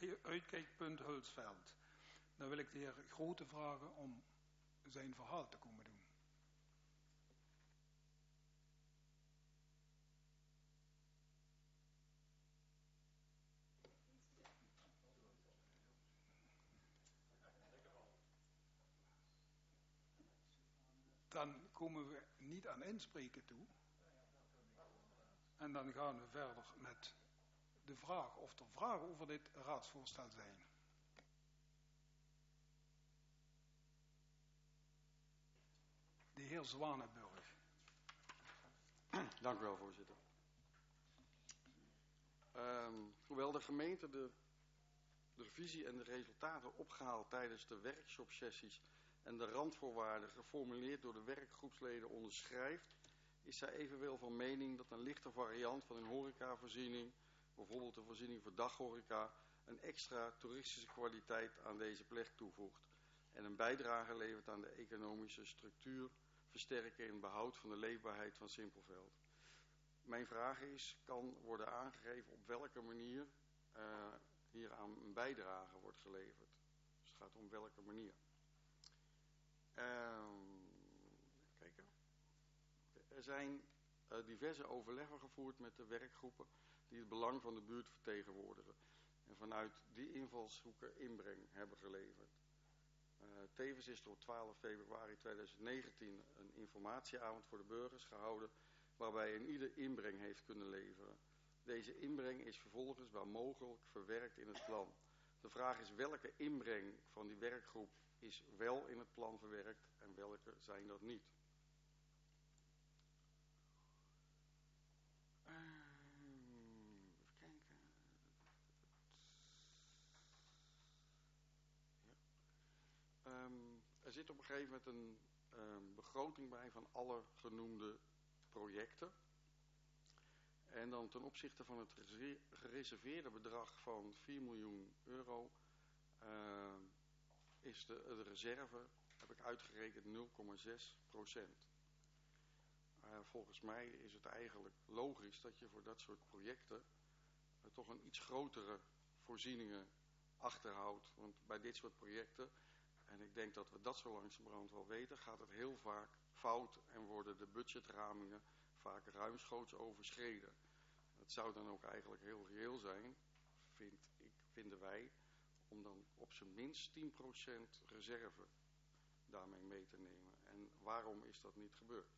uitkijkpunt Hulsveld. Dan wil ik de heer Grote vragen om zijn verhaal te komen doen. Dan komen we niet aan inspreken toe. En dan gaan we verder met de vraag of er vragen over dit raadsvoorstel zijn. De heer Zwanenburg. Dank u wel, voorzitter. Hoewel de gemeente de visie en de resultaten opgehaald tijdens de workshopsessies en de randvoorwaarden geformuleerd door de werkgroepsleden onderschrijft, is zij evenwel van mening dat een lichte variant van een horecavoorziening, bijvoorbeeld de voorziening voor daghoreca, een extra toeristische kwaliteit aan deze plek toevoegt en een bijdrage levert aan de economische structuur, versterken en behoud van de leefbaarheid van Simpelveld. Mijn vraag is, kan worden aangegeven op welke manier hieraan een bijdrage wordt geleverd. Dus het gaat om welke manier. Kijken. Er zijn diverse overleggen gevoerd met de werkgroepen die het belang van de buurt vertegenwoordigen en vanuit die invalshoeken inbreng hebben geleverd. Tevens is er op 12 februari 2019 een informatieavond voor de burgers gehouden waarbij een ieder inbreng heeft kunnen leveren. Deze inbreng is vervolgens waar mogelijk verwerkt in het plan. De vraag is welke inbreng van die werkgroep is wel in het plan verwerkt en welke zijn dat niet. Even kijken. Ja. Er zit op een gegeven moment een begroting bij van alle genoemde projecten. En dan ten opzichte van het gereserveerde bedrag van 4 miljoen euro is de reserve, heb ik uitgerekend, 0,6%. Volgens mij is het eigenlijk logisch dat je voor dat soort projecten toch een iets grotere voorzieningen achterhoudt. Want bij dit soort projecten, en ik denk dat we dat zo langzamerhand wel weten, gaat het heel vaak fout en worden de budgetramingen vaak ruimschoots overschreden. Het zou dan ook eigenlijk heel reëel zijn, vinden wij, om dan op zijn minst 10% reserve daarmee mee te nemen. En waarom is dat niet gebeurd?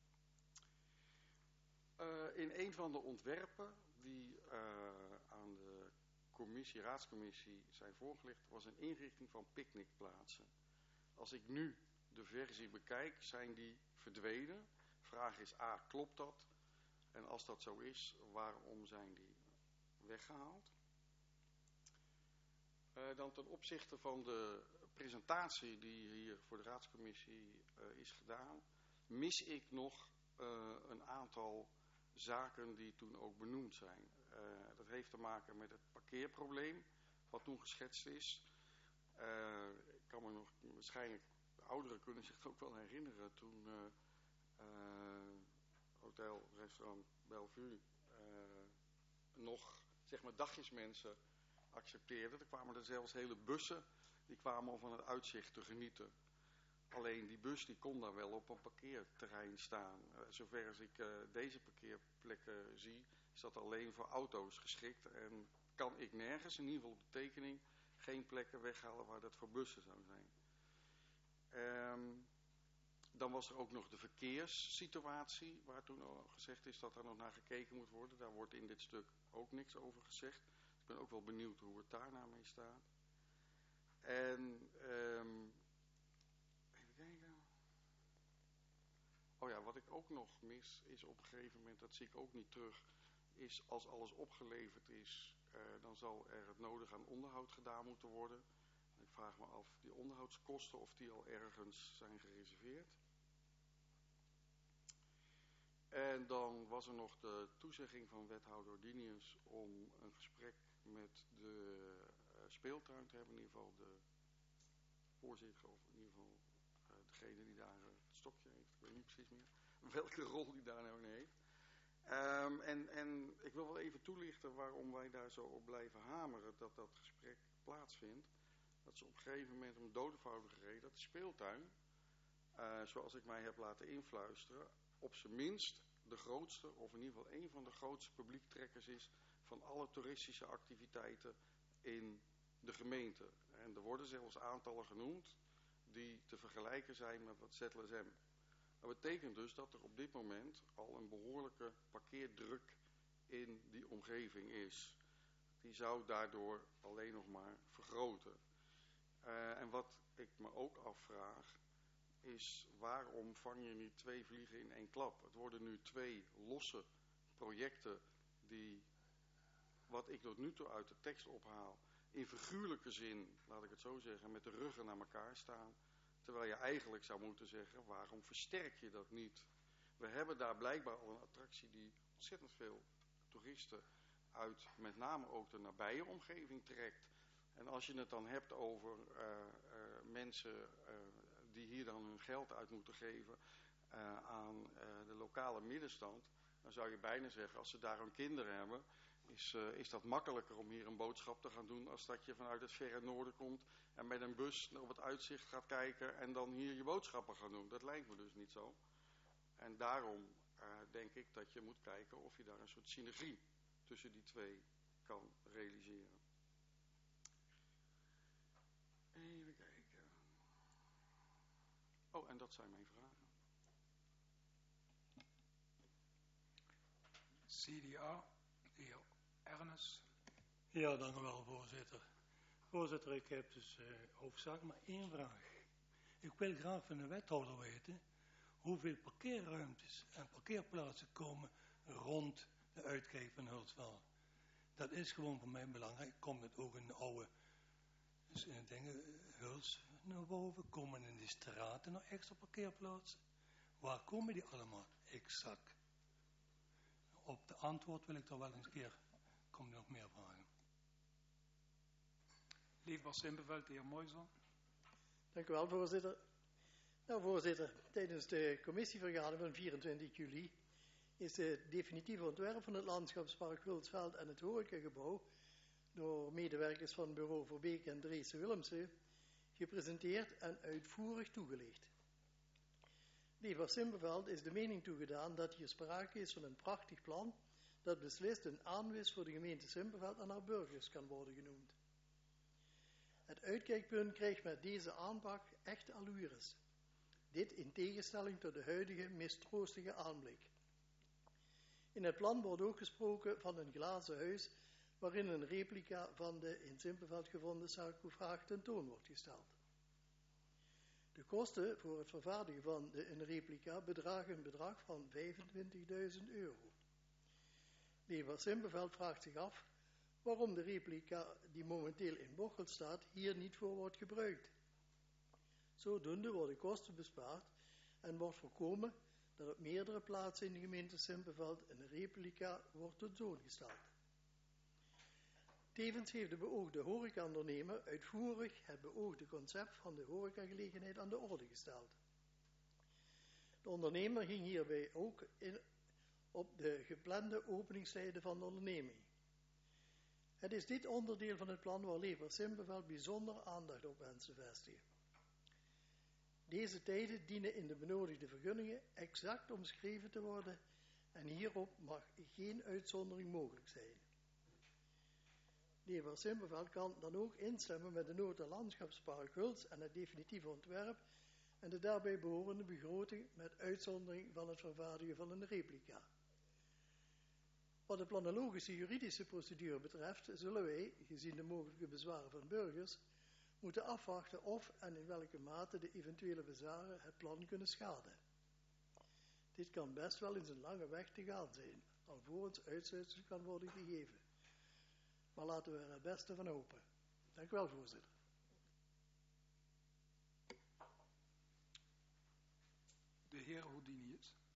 In een van de ontwerpen die aan de raadscommissie zijn voorgelegd, was een inrichting van picknickplaatsen. Als ik nu de versie bekijk, zijn die verdwenen. Vraag is A, klopt dat? En als dat zo is, waarom zijn die weggehaald? Dan ten opzichte van de presentatie die hier voor de raadscommissie is gedaan, mis ik nog een aantal zaken die toen ook benoemd zijn. Dat heeft te maken met het parkeerprobleem, wat toen geschetst is. Ik kan me nog, waarschijnlijk de ouderen kunnen zich het ook wel herinneren, toen Hotel Restaurant Bellevue nog, zeg maar, dagjesmensen accepteerden. Er kwamen er zelfs hele bussen, die kwamen om van het uitzicht te genieten. Alleen die bus die kon daar wel op een parkeerterrein staan. Zover als ik deze parkeerplekken zie, is dat alleen voor auto's geschikt. En kan ik nergens, in ieder geval op de tekening, geen plekken weghalen waar dat voor bussen zou zijn. Dan was er ook nog de verkeerssituatie, waar toen al gezegd is dat er nog naar gekeken moet worden. Daar wordt in dit stuk ook niks over gezegd. Ik ben ook wel benieuwd hoe het daar nou mee staat. En even kijken. Oh ja, wat ik ook nog mis is op een gegeven moment, dat zie ik ook niet terug, is als alles opgeleverd is, dan zal er het nodige aan onderhoud gedaan moeten worden. Ik vraag me af, die onderhoudskosten, of die al ergens zijn gereserveerd. En dan was er nog de toezegging van wethouder Dinius om een gesprek met de speeltuin te hebben. In ieder geval de voorzitter, of in ieder geval degene die daar het stokje heeft. Ik weet niet precies meer welke rol die daar nou in heeft. En ik wil wel even toelichten waarom wij daar zo op blijven hameren dat dat gesprek plaatsvindt. Dat is op een gegeven moment om dodenvoudig gereden dat de speeltuin, zoals ik mij heb laten influisteren, op zijn minst de grootste, of in ieder geval een van de grootste publiektrekkers is van alle toeristische activiteiten in de gemeente. En er worden zelfs aantallen genoemd die te vergelijken zijn met wat ZLSM. Dat betekent dus dat er op dit moment al een behoorlijke parkeerdruk in die omgeving is. Die zou daardoor alleen nog maar vergroten. En wat ik me ook afvraag is waarom vang je niet 2 vliegen in 1 klap? Het worden nu 2 losse projecten die, wat ik tot nu toe uit de tekst ophaal, in figuurlijke zin, laat ik het zo zeggen, met de ruggen naar elkaar staan. Terwijl je eigenlijk zou moeten zeggen, waarom versterk je dat niet? We hebben daar blijkbaar al een attractie die ontzettend veel toeristen uit met name ook de nabije omgeving trekt. En als je het dan hebt over mensen die hier dan hun geld uit moeten geven aan de lokale middenstand, dan zou je bijna zeggen, als ze daar hun kinderen hebben, is dat makkelijker om hier een boodschap te gaan doen als dat je vanuit het verre noorden komt en met een bus op het uitzicht gaat kijken en dan hier je boodschappen gaat doen. Dat lijkt me dus niet zo. En daarom denk ik dat je moet kijken of je daar een soort synergie tussen die 2 kan realiseren. Even kijken. Oh, en dat zijn mijn vragen. CDA, de heer Ernest. Ja, dank u wel, voorzitter. Voorzitter, ik heb dus hoofdzakelijk maar 1 vraag. Ik wil graag van de wethouder weten hoeveel parkeerruimtes en parkeerplaatsen komen rond de uitkijk van Hulsveld. Dat is gewoon voor mij belangrijk. Komt het ook in de oude Huls naar boven? Komen in die straten nog extra parkeerplaatsen? Waar komen die allemaal exact? Op de antwoord wil ik er wel eens een keer, komen er nog meer vragen. Leefbaar Simpelveld, de heer Moiser. Dank u wel, voorzitter. Nou, voorzitter, tijdens de commissievergadering van 24 juli is het definitieve ontwerp van het landschapspark Hulsveld en het horecagebouw door medewerkers van Bureau Verbeek en Dreesen Willemsen gepresenteerd en uitvoerig toegelicht. Leefbaar Simpelveld is de mening toegedaan dat hier sprake is van een prachtig plan dat beslist een aanwis voor de gemeente Simpelveld en haar burgers kan worden genoemd. Het uitkijkpunt krijgt met deze aanpak echt allures. Dit in tegenstelling tot de huidige mistroostige aanblik. In het plan wordt ook gesproken van een glazen huis waarin een replica van de in Simpelveld gevonden sarcofaag tentoon wordt gesteld. De kosten voor het vervaardigen van een replica bedragen een bedrag van €25.000. Leefbaar Simpelveld vraagt zich af waarom de replica die momenteel in Bocholt staat hier niet voor wordt gebruikt. Zodoende worden kosten bespaard en wordt voorkomen dat op meerdere plaatsen in de gemeente Simpelveld een replica wordt tentoongesteld. Tevens heeft de beoogde horecaondernemer uitvoerig het beoogde concept van de horecagelegenheid aan de orde gesteld. De ondernemer ging hierbij ook op de geplande openingstijden van de onderneming. Het is dit onderdeel van het plan waar Leefbaar Simpelveld bijzonder aandacht op wenst te vestigen. Deze tijden dienen in de benodigde vergunningen exact omschreven te worden en hierop mag geen uitzondering mogelijk zijn. Leefbaar Simpelveld kan dan ook instemmen met de nota landschapspark Huls en het definitieve ontwerp en de daarbij behorende begroting met uitzondering van het vervaardigen van een replica. Wat de planologische juridische procedure betreft, zullen wij, gezien de mogelijke bezwaren van burgers, moeten afwachten of en in welke mate de eventuele bezwaren het plan kunnen schaden. Dit kan best wel in zijn lange weg te gaan zijn, alvorens uitsluitsel kan worden gegeven. Maar laten we er het beste van hopen. Dank u wel, voorzitter. De heer Houdinius.